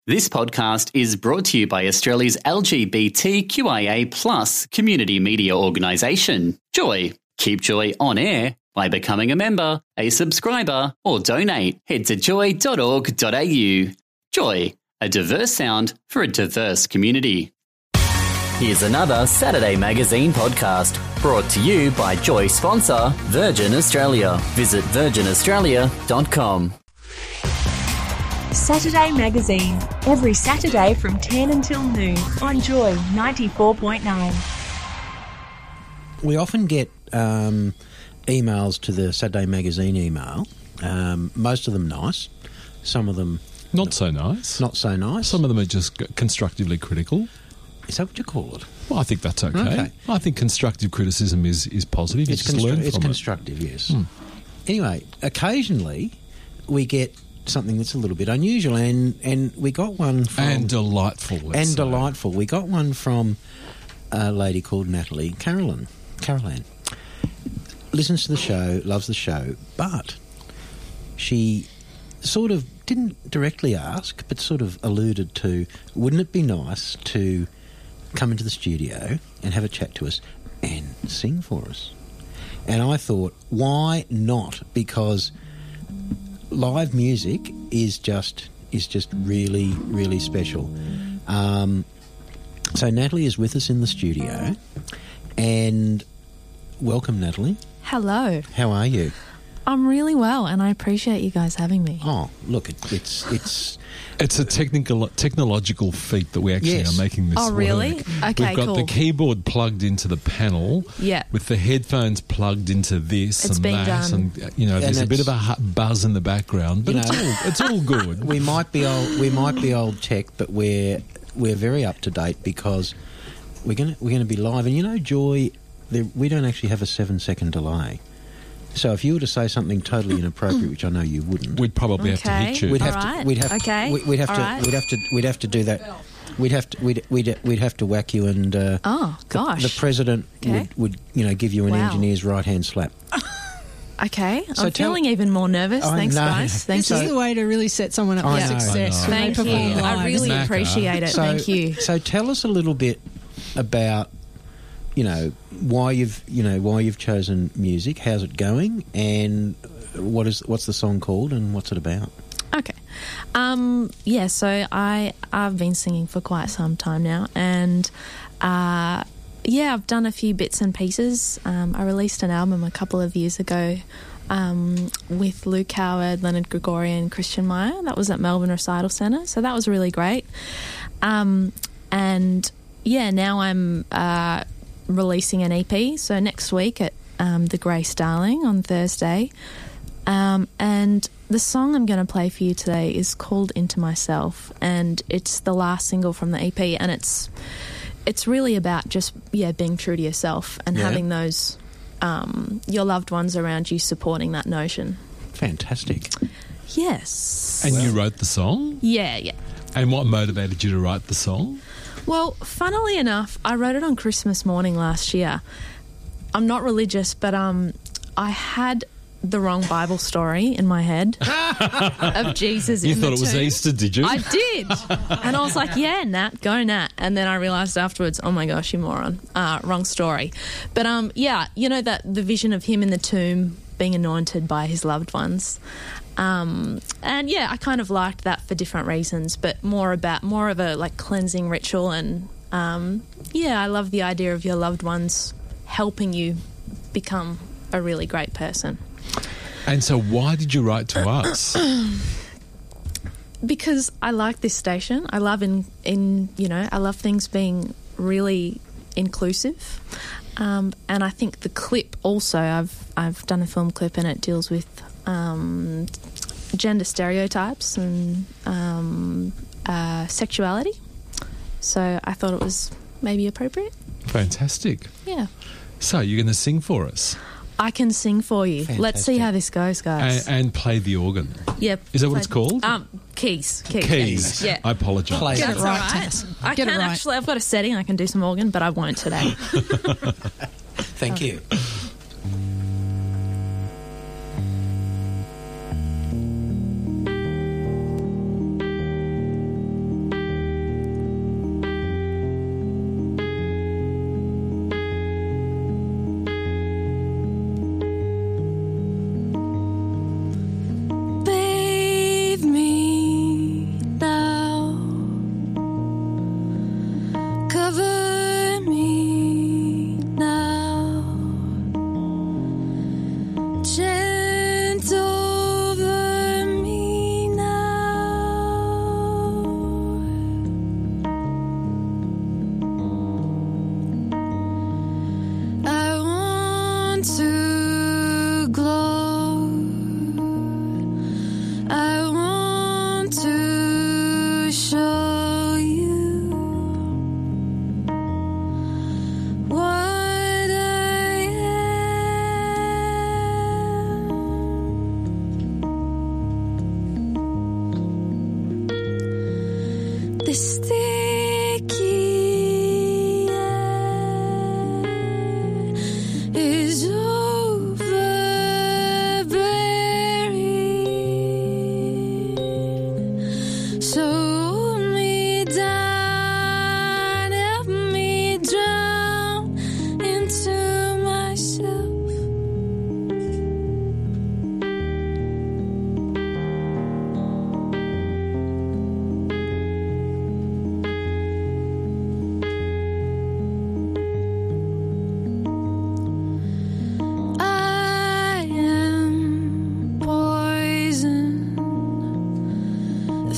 This podcast is brought to you by Australia's LGBTQIA+ community media organisation, Joy. Keep Joy on air by becoming a member, a subscriber, or donate. Head to joy.org.au. Joy, a diverse sound for a diverse community. Here's another Saturday Magazine podcast brought to you by Joy sponsor Virgin Australia. Visit virginaustralia.com. Saturday Magazine, every Saturday from 10 until noon on Joy 94.9. We often get emails to the Saturday Magazine email, most of them nice, some of them not so nice. Not so nice. Some of them are just constructively critical. Is that what you call it? Well, I think that's okay. I think constructive criticism is positive. It's constructive, yes. Anyway, occasionally we get something that's a little bit unusual, and we got one from... And delightful, let's say. Delightful. We got one from a lady called Natalie Carolan. Listens to the show, loves the show, but she sort of didn't directly ask, but sort of alluded to, wouldn't it be nice to come into the studio and have a chat to us and sing for us? And I thought, why not? Because live music is just really, really special. So Natalie is with us in the studio, and welcome, Natalie. Hello. How are you? I'm really well, and I appreciate you guys having me. Oh, look, it's a technological feat that we actually are making this work. Oh, really? Okay, We've got cool. the keyboard plugged into the panel, with the headphones plugged into this It's and been that, done. and there's a bit of a buzz in the background, but it's all good. We might be old tech, but we're very up to date because we're gonna be live, and Joy, we don't actually have a 7-second delay. So if you were to say something totally inappropriate, which I know you wouldn't, we'd probably have to hit you. We'd have to do that. We'd have to whack you, and oh gosh, the president would give you an engineer's right hand slap. Okay, so I'm feeling even more nervous. Thanks, guys. Thank you. This is the way to really set someone up for success. Thank you. I really appreciate it. Thank you. So tell us a little bit about why you've chosen music, how's it going, and what's the song called, and what's it about? Okay. So I've been singing for quite some time now, and I've done a few bits and pieces. I released an album a couple of years ago with Luke Howard, Leonard Gregorian, Christian Meyer. That was at Melbourne Recital Centre, so that was really great. Now I'm releasing an EP, so next week at the Grey Starling on Thursday, and the song I'm going to play for you today is called Into Myself, and it's the last single from the EP, and it's really about just being true to yourself and having those your loved ones around you supporting that notion. Fantastic. Yes. And you wrote the song? Yeah. And what motivated you to write the song? Well, funnily enough, I wrote it on Christmas morning last year. I'm not religious, but I had the wrong Bible story in my head of Jesus in the tomb. You thought it was Easter, did you? I did. And I was like, yeah, Nat, go Nat. And then I realised afterwards, oh my gosh, you moron. Wrong story. But that the vision of him in the tomb being anointed by his loved ones. I kind of liked that for different reasons, but more of a cleansing ritual, and I love the idea of your loved ones helping you become a really great person. And so why did you write to us? Because I like this station. I love I love things being really inclusive. And I think the clip also, I've done a film clip, and it deals with gender stereotypes and sexuality. So I thought it was maybe appropriate. Fantastic. Yeah. So you're going to sing for us? I can sing for you. Fantastic. Let's see how this goes, guys. And play the organ. Yep. Is that what it's called? Keys. Keys. Yeah. I apologise. Play Get it right, all right. Tess. I Get can it right. actually, I've got a setting, I can do some organ, but I won't today. Thank you. The sticky air is overbearing. So hold me down, help me drown into myself. I am poison, a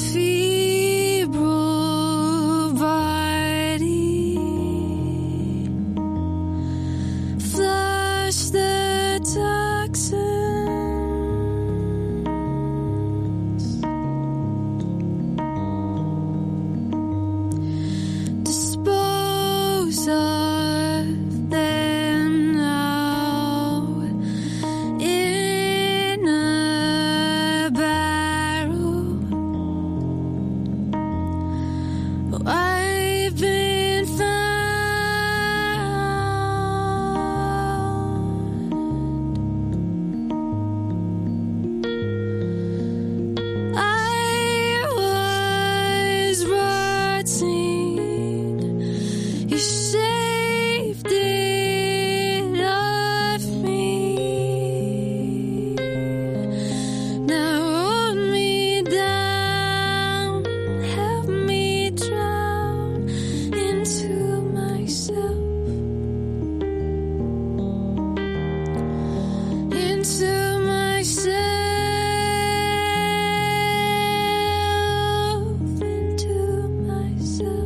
febrile body. Flush the toxins. Dispose of them now in a barrel. I've been found. I was rotting. You saved it of me. Now hold me down, help me drown into myself. Into myself. Into myself.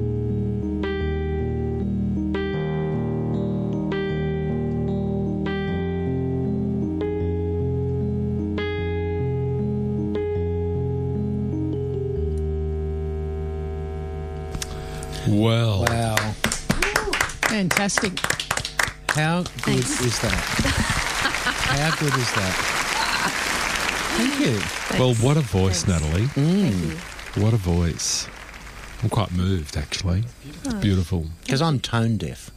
Well, Wow. Fantastic. How good is that? How good is that? Thank you. well, what a voice, Thanks. Natalie. Thank you. What a voice. I'm quite moved, actually. Beautiful. Because I'm tone deaf.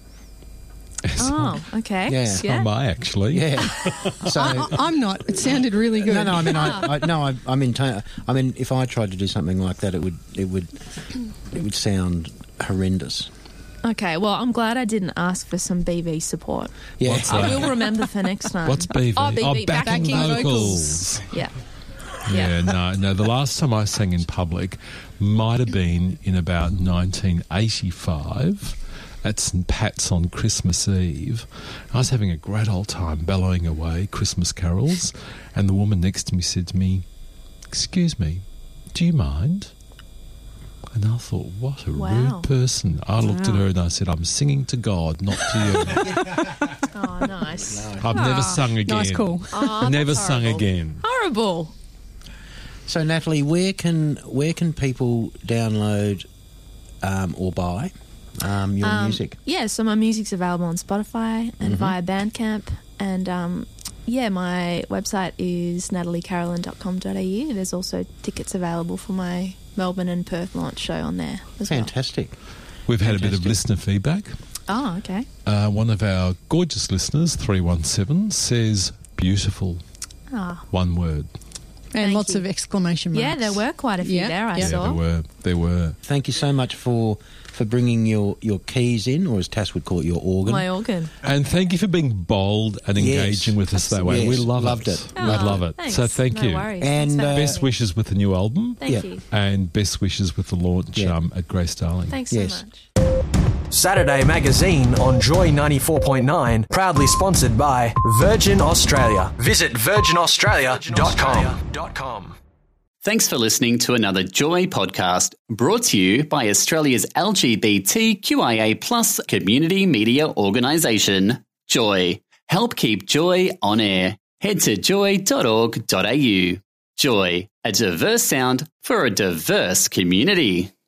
Oh, okay. Yeah. So am I, actually. Yeah. So I'm not. It sounded really good. no. I mean, I'm in tone. I mean, if I tried to do something like that, it would sound horrendous. Okay, well, I'm glad I didn't ask for some BV support. Yeah. What's I that? will remember for next time. What's BV? Oh, BV, backing vocals. Yeah. Yeah, no. The last time I sang in public might have been in about 1985 at St Pat's on Christmas Eve. I was having a great old time bellowing away Christmas carols, and the woman next to me said to me, "Excuse me, do you mind?" And I thought, what a Wow. rude person. I looked at her and I said, "I'm singing to God, not to you." Oh, nice. I've never sung again. Nice call. Oh, Never that's sung horrible. again. Horrible. So, Natalie, where can people download or buy your music? Yeah, so my music's available on Spotify and via Bandcamp. And my website is nataliecarolyn.com.au. There's also tickets available for my Melbourne and Perth launch show on there as well. Fantastic. We've had a bit of Fantastic. listener feedback. Oh, okay. One of our gorgeous listeners, 317, says beautiful. Ah. One word. And Thank lots you. of exclamation marks. Yeah, there were quite a few Yeah, there, I yeah. saw. There were. Thank you so much for bringing your keys in, or as Tass would call it, your organ. My organ. And thank you for being bold and Yes, engaging with us that way. yes, We loved it. We love it. Thanks. So thank no you. Worries. And, Thanks for having Best me. wishes with the new album. Thank Yeah. you. And best wishes with the launch Yeah. at Grace Darling. Thanks Yes. so much. Saturday Magazine on Joy 94.9, proudly sponsored by Virgin Australia. Visit virginaustralia.com. Thanks for listening to another Joy podcast brought to you by Australia's LGBTQIA+ community media organisation, Joy. Help keep Joy on air. Head to joy.org.au. Joy, a diverse sound for a diverse community.